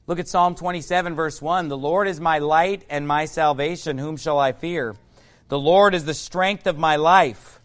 Look at Psalm 27, verse 1. The Lord is my light and my salvation. Whom shall I fear? The Lord is the strength of my life.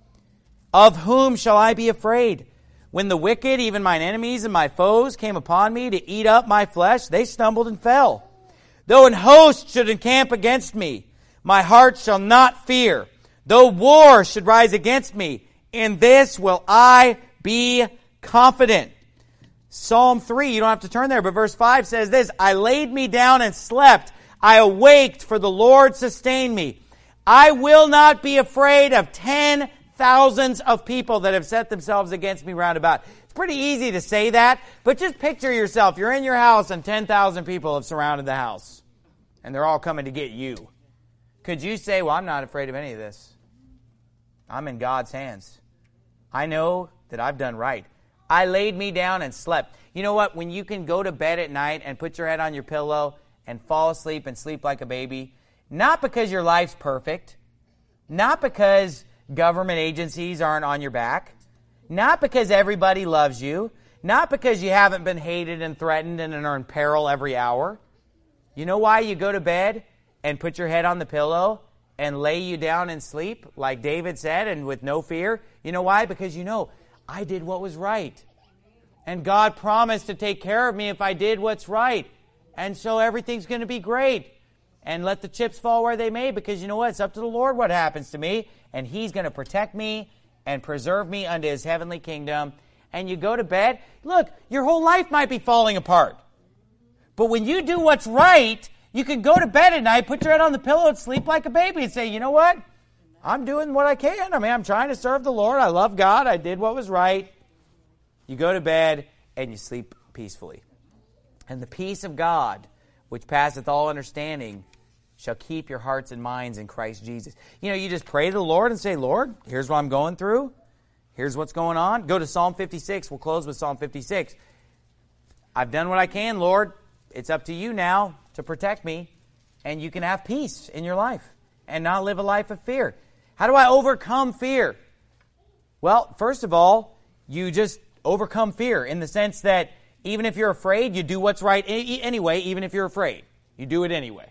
Of whom shall I be afraid? When the wicked, even mine enemies and my foes, came upon me to eat up my flesh, they stumbled and fell. Though an host should encamp against me, my heart shall not fear. Though war should rise against me, in this will I be confident. Psalm 3, you don't have to turn there, but verse 5 says this, I laid me down and slept. I awaked, for the Lord sustained me. I will not be afraid of 10,000s of people that have set themselves against me round about. It's pretty easy to say that, but just picture yourself. You're in your house and 10,000 people have surrounded the house, and they're all coming to get you. Could you say, well, I'm not afraid of any of this. I'm in God's hands. I know that I've done right. I laid me down and slept. You know what? When you can go to bed at night and put your head on your pillow and fall asleep and sleep like a baby, not because your life's perfect, not because government agencies aren't on your back, not because everybody loves you, not because you haven't been hated and threatened and are in peril every hour. You know why you go to bed and put your head on the pillow and lay you down and sleep, like David said, and with no fear? You know why? Because you know, I did what was right. And God promised to take care of me if I did what's right. And so everything's going to be great. And let the chips fall where they may, because you know what? It's up to the Lord what happens to me. And He's going to protect me and preserve me unto His heavenly kingdom. And you go to bed. Look, your whole life might be falling apart. But when you do what's right, you can go to bed at night, put your head on the pillow and sleep like a baby and say, you know what? I'm doing what I can. I mean, I'm trying to serve the Lord. I love God. I did what was right. You go to bed and you sleep peacefully. And the peace of God, which passeth all understanding, shall keep your hearts and minds in Christ Jesus. You know, you just pray to the Lord and say, Lord, here's what I'm going through. Here's what's going on. Go to Psalm 56. We'll close with Psalm 56. I've done what I can, Lord. It's up to you now to protect me. And you can have peace in your life and not live a life of fear. How do I overcome fear? Well, first of all, you just overcome fear in the sense that even if you're afraid, you do what's right anyway, even if you're afraid. You do it anyway.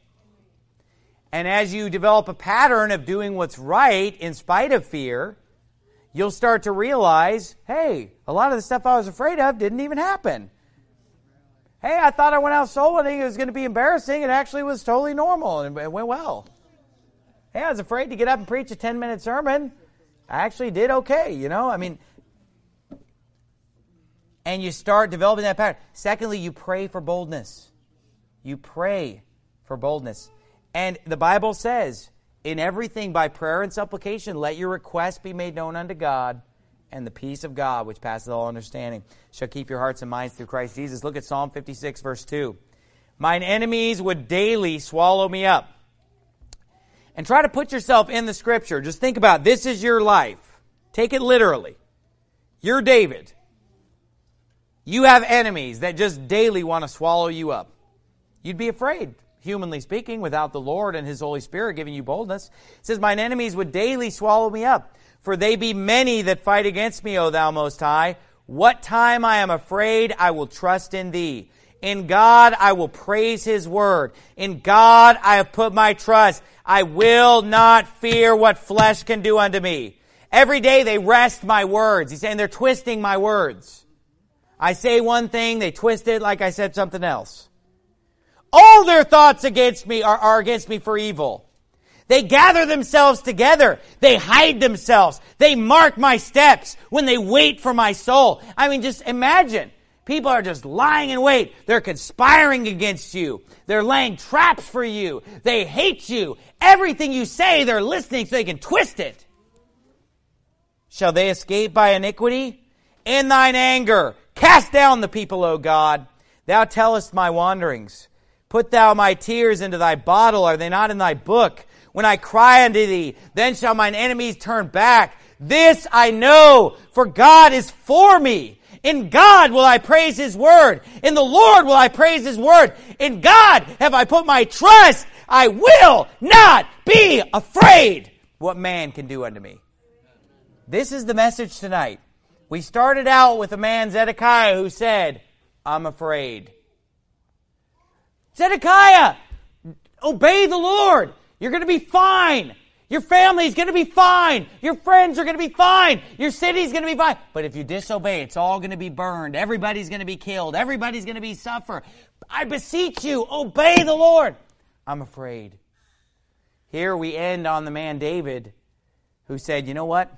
And as you develop a pattern of doing what's right in spite of fear, you'll start to realize, hey, a lot of the stuff I was afraid of didn't even happen. Hey, I thought I went out soul winning, it was going to be embarrassing. It actually was totally normal and it went well. Hey, I was afraid to get up and preach a 10-minute sermon. I actually did okay, you know. I mean, and you start developing that pattern. Secondly, you pray for boldness. You pray for boldness. And the Bible says, in everything by prayer and supplication, let your requests be made known unto God, and the peace of God, which passes all understanding, shall keep your hearts and minds through Christ Jesus. Look at Psalm 56, verse 2. Mine enemies would daily swallow me up. And try to put yourself in the Scripture. Just think about it. This is your life. Take it literally. You're David. You have enemies that just daily want to swallow you up. You'd be afraid, humanly speaking, without the Lord and His Holy Spirit giving you boldness. It says, mine enemies would daily swallow me up. For they be many that fight against me, O Thou Most High. What time I am afraid, I will trust in Thee. In God I will praise His word. In God I have put my trust. I will not fear what flesh can do unto me. Every day they wrest my words. He's saying they're twisting my words. I say one thing, they twist it like I said something else. All their thoughts against me are against me for evil. They gather themselves together. They hide themselves. They mark my steps when they wait for my soul. I mean, just imagine. People are just lying in wait. They're conspiring against you. They're laying traps for you. They hate you. Everything you say, they're listening so they can twist it. Shall they escape by iniquity? In thine anger, cast down the people, O God. Thou tellest my wanderings. Put thou my tears into thy bottle. Are they not in thy book? When I cry unto thee, then shall mine enemies turn back. This I know, for God is for me. In God will I praise His word. In the Lord will I praise His word. In God have I put my trust. I will not be afraid what man can do unto me. This is the message tonight. We started out with a man, Zedekiah, who said, I'm afraid. Zedekiah, obey the Lord. You're going to be fine. Your family's going to be fine. Your friends are going to be fine. Your city's going to be fine. But if you disobey, it's all going to be burned. Everybody's going to be killed. Everybody's going to be suffer. I beseech you, obey the Lord. I'm afraid. Here we end on the man David, who said, you know what?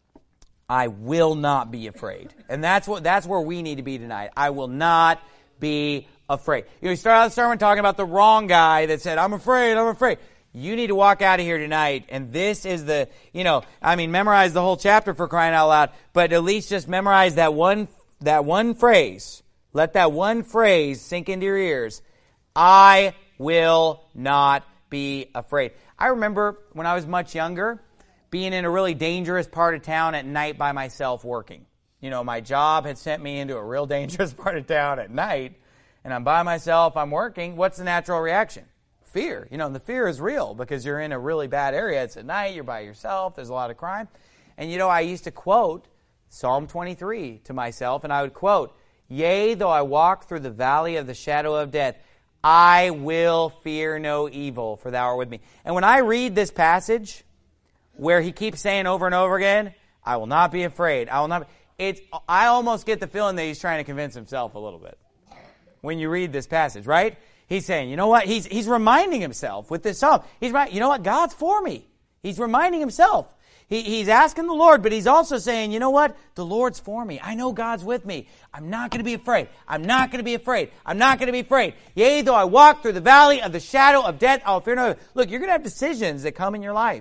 I will not be afraid. And that's where we need to be tonight. I will not be afraid. You start out the sermon talking about the wrong guy that said, I'm afraid. You need to walk out of here tonight, and this is memorize the whole chapter for crying out loud, but at least just memorize that one phrase. Let that one phrase sink into your ears. I will not be afraid. I remember when I was much younger, being in a really dangerous part of town at night by myself working. My job had sent me into a real dangerous part of town at night, and I'm by myself, I'm working. What's the natural reaction? Fear. The fear is real because you're in a really bad area. It's at night, you're by yourself, there's a lot of crime. And I used to quote Psalm 23 to myself, and I would quote, yea, though I walk through the valley of the shadow of death, I will fear no evil, for thou art with me. And when I read this passage, where he keeps saying over and over again, I will not be afraid, I will not be, I almost get the feeling that he's trying to convince himself a little bit when you read this passage, right? He's saying, you know what? He's reminding himself with this psalm. He's right. You know what? God's for me. He's reminding himself. He's asking the Lord, but he's also saying, you know what? The Lord's for me. I know God's with me. I'm not going to be afraid. I'm not going to be afraid. I'm not going to be afraid. Yea, though I walk through the valley of the shadow of death, I'll fear no evil. Look, you're going to have decisions that come in your life.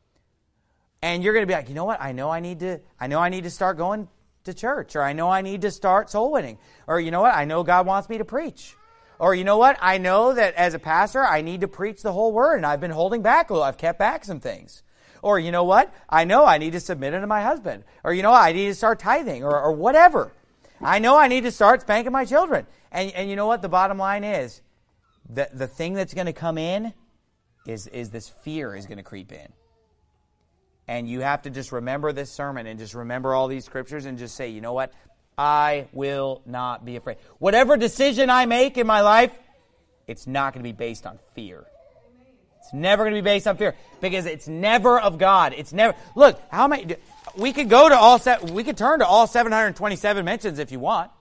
And you're going to be like, you know what? I know I need to start going to church, or I know I need to start soul winning, or you know what? I know God wants me to preach. Or you know what? I know that as a pastor, I need to preach the whole word, and I've been holding back a little. I've kept back some things. Or you know what? I know I need to submit it to my husband. Or you know what? I need to start tithing, or whatever. I know I need to start spanking my children. And you know what? The bottom line is, the thing that's going to come in is this fear is going to creep in. And you have to just remember this sermon and just remember all these scriptures and just say, you know what? I will not be afraid. Whatever decision I make in my life, it's not going to be based on fear. It's never going to be based on fear because it's never of God. It's never. Look, how many? We could go to we could turn to all 727 mentions if you want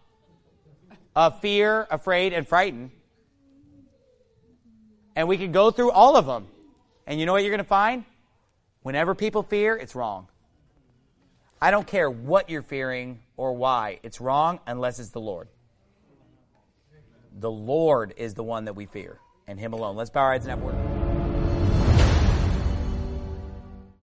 of fear, afraid, and frightened, and we could go through all of them. And you know what you're going to find? Whenever people fear, it's wrong. I don't care what you're fearing or why. It's wrong unless it's the Lord. The Lord is the one that we fear, and Him alone. Let's bow our heads and have a word.